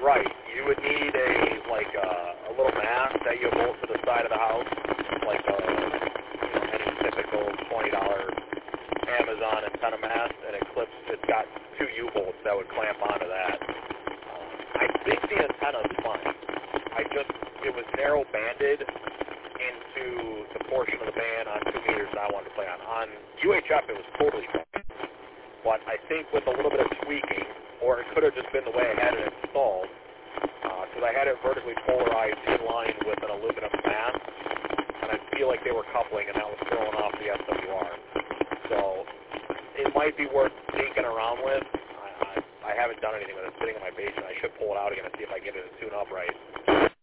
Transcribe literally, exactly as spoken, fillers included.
Right. You would need a like a, a little mast that you bolt to the side of the house, like a you know, any typical twenty dollar Amazon antenna mast, and it clips. It's got two U-bolts that would clamp onto that. Um, I think the antenna's fine. I just it was narrow banded into the portion of the band on two meters that I wanted to play on. On U H F, it was totally fine. But I think with a little bit of tweaking, or it could have just been the way I had it installed, because uh, I had it vertically polarized in line with an aluminum mast, and I feel like they were coupling, and that was throwing off the S W R. So it might be worth tinking around with. I, I, I haven't done anything with it. It's sitting in my basement. I should pull it out again and see if I get it to tune up right.